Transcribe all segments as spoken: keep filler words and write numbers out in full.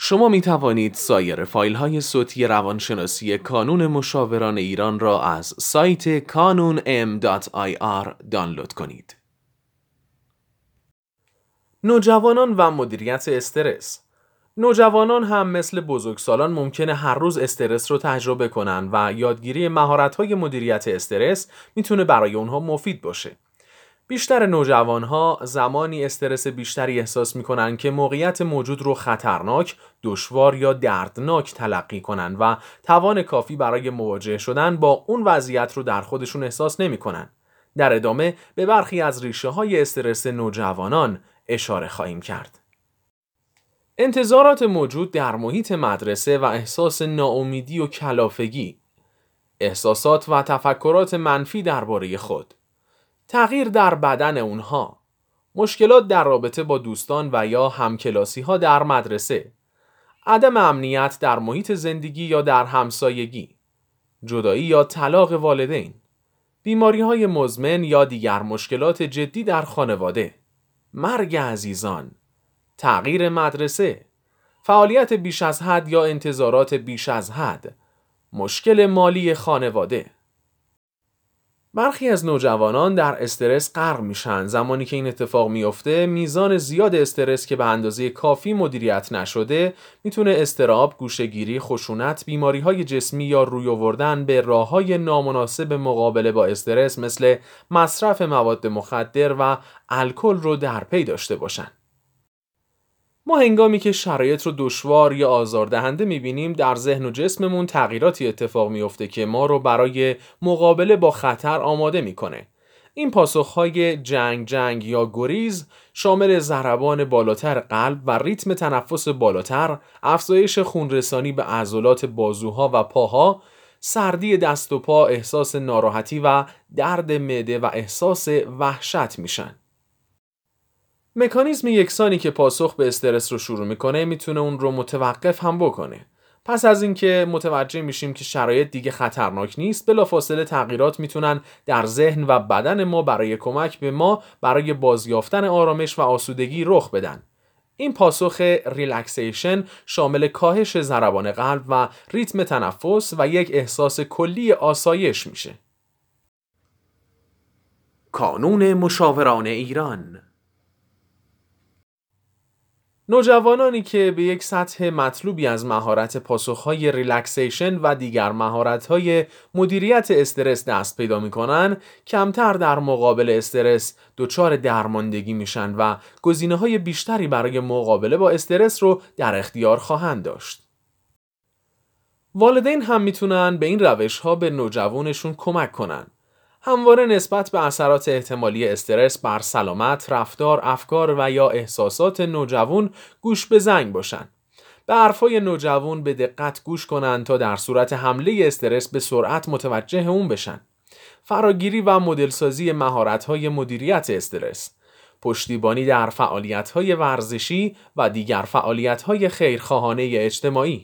شما می توانید سایر فایل های صوتی روانشناسی کانون مشاوران ایران را از سایت کانون ام دات آی آر دانلود کنید. نوجوانان و مدیریت استرس. نوجوانان هم مثل بزرگسالان ممکنه هر روز استرس رو تجربه کنن و یادگیری مهارت‌های مدیریت استرس میتونه برای اونها مفید باشه. بیشتر نوجوانها زمانی استرس بیشتری احساس میکنن که موقعیت موجود رو خطرناک، دشوار یا دردناک تلقی کنن و توان کافی برای مواجه شدن با اون وضعیت رو در خودشون احساس نمیکنن. در ادامه به برخی از ریشه های استرس نوجوانان اشاره خواهیم کرد. انتظارات موجود در محیط مدرسه و احساس ناامیدی و کلافگی، احساسات و تفکرات منفی درباره خود، تغییر در بدن اونها، مشکلات در رابطه با دوستان و یا همکلاسی ها در مدرسه، عدم امنیت در محیط زندگی یا در همسایگی، جدایی یا طلاق والدین، بیماری های مزمن یا دیگر مشکلات جدی در خانواده، مرگ عزیزان، تغییر مدرسه، فعالیت بیش از حد یا انتظارات بیش از حد، مشکل مالی خانواده. برخی از نوجوانان در استرس غرق میشن. زمانی که این اتفاق میفته، میزان زیاد استرس که به اندازه کافی مدیریت نشده میتونه اضطراب، گوشه‌گیری، خشونت، بیماری‌های جسمی یا روی آوردن به راه‌های نامناسب مقابله با استرس مثل مصرف مواد مخدر و الکل رو در پی داشته باشن. ما هنگامی که شرایط رو دشوار یا آزاردهنده می‌بینیم، در ذهن و جسممون تغییراتی اتفاق میفته که ما رو برای مقابله با خطر آماده میکنه. این پاسخهای جنگ جنگ یا گریز شامل ضربان بالاتر قلب و ریتم تنفس بالاتر، افزایش خونرسانی به عضلات بازوها و پاها، سردی دست و پا، احساس ناراحتی و درد معده و احساس وحشت میشن. مکانیزم یکسانی که پاسخ به استرس رو شروع میکنه میتونه اون رو متوقف هم بکنه. پس از اینکه متوجه میشیم که شرایط دیگه خطرناک نیست، بلافاصله تغییرات میتونن در ذهن و بدن ما برای کمک به ما برای بازیافتن آرامش و آسودگی رخ بدن. این پاسخ ریلکسیشن شامل کاهش ضربان قلب و ریتم تنفس و یک احساس کلی آسایش میشه. کانون مشاوران ایران. نوجوانانی که به یک سطح مطلوبی از مهارت پاسخهای ریلکسیشن و دیگر مهارت‌های مدیریت استرس دست پیدا می‌کنن، کمتر در مقابل استرس دچار درماندگی میشن و گزینه‌های بیشتری برای مقابله با استرس رو در اختیار خواهند داشت. والدین هم میتونن به این روش‌ها به نوجوانشون کمک کنن. همواره نسبت به اثرات احتمالی استرس بر سلامت، رفتار، افکار و یا احساسات نوجوان گوش به زنگ باشن. به حرفای نوجوان به دقت گوش کنن تا در صورت حمله استرس به سرعت متوجه اون بشن. فراگیری و مدلسازی مهارت‌های مدیریت استرس، پشتیبانی در فعالیت‌های ورزشی و دیگر فعالیت‌های خیرخواهانه اجتماعی.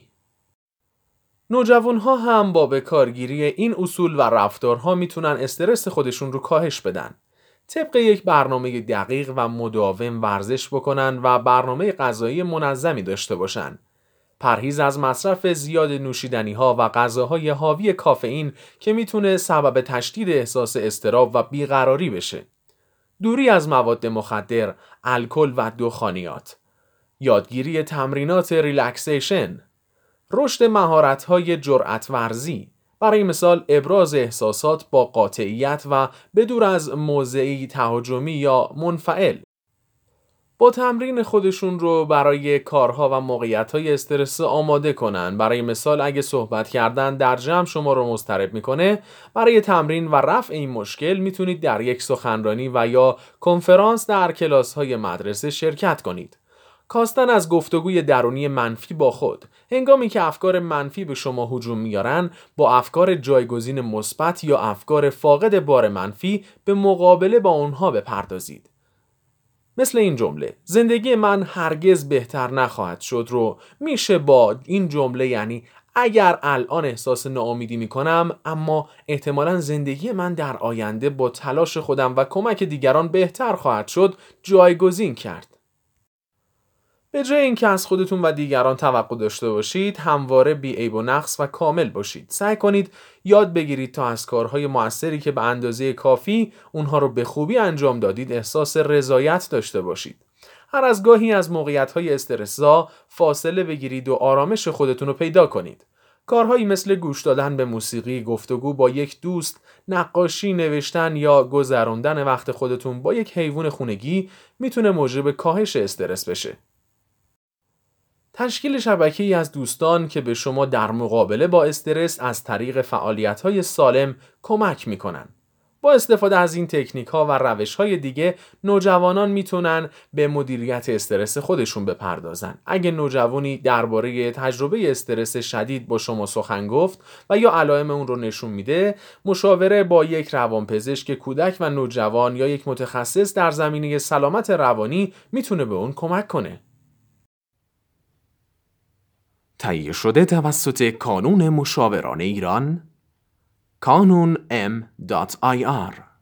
نوجوانها هم با به کارگیری این اصول و رفتارها میتونن استرس خودشون رو کاهش بدن. طبق یک برنامه دقیق و مداوم ورزش بکنن و برنامه غذایی منظمی داشته باشن. پرهیز از مصرف زیاد نوشیدنی‌ها و غذاهای حاوی کافئین که میتونه سبب تشدید احساس اضطراب و بیقراری بشه. دوری از مواد مخدر، الکل و دخانیات. یادگیری تمرینات ریلکسیشن. رشد مهارت‌های جرأت ورزی، برای مثال ابراز احساسات با قاطعیت و بدور از موضعی تهاجمی یا منفعل. با تمرین خودشون رو برای کارها و موقعیت‌های استرس آماده کنن. برای مثال اگه صحبت کردن در جمع شما رو مضطرب میکنه، برای تمرین و رفع این مشکل میتونید در یک سخنرانی و یا کنفرانس در کلاس‌های مدرسه شرکت کنید. کاستن از گفتگوی درونی منفی با خود. هنگامی که افکار منفی به شما هجوم میارن، با افکار جایگزین مثبت یا افکار فاقد بار منفی به مقابله با اونها بپردازید. مثل این جمله: زندگی من هرگز بهتر نخواهد شد رو میشه با این جمله، یعنی اگر الان احساس ناامیدی میکنم، اما احتمالاً زندگی من در آینده با تلاش خودم و کمک دیگران بهتر خواهد شد، جایگزین کرد. به جای اینکه از خودتون و دیگران توقع داشته باشید، همواره بی‌عیب و نقص و کامل باشید. سعی کنید یاد بگیرید تا از کارهای مؤثری که به اندازه کافی اونها رو به خوبی انجام دادید احساس رضایت داشته باشید. هر از گاهی از موقعیت‌های استرس‌زا فاصله بگیرید و آرامش خودتون رو پیدا کنید. کارهایی مثل گوش دادن به موسیقی، گفتگو با یک دوست، نقاشی، نوشتن یا گذراندن وقت خودتون با یک حیوان خونگی میتونه موجب کاهش استرس بشه. تشکیل شبکه‌ای از دوستان که به شما در مقابله با استرس از طریق فعالیت‌های سالم کمک میکنن. با استفاده از این تکنیک‌ها و روش‌های دیگه، نوجوانان میتونن به مدیریت استرس خودشون بپردازن. اگه نوجوانی درباره تجربه استرس شدید با شما سخن گفت و یا علائم اون رو نشون میده، مشاوره با یک روانپزشک کودک و نوجوان یا یک متخصص در زمینه سلامت روانی میتونه به اون کمک کنه. تهیه شده توسط کانون مشاوران ایران، کانون ام دات آی آر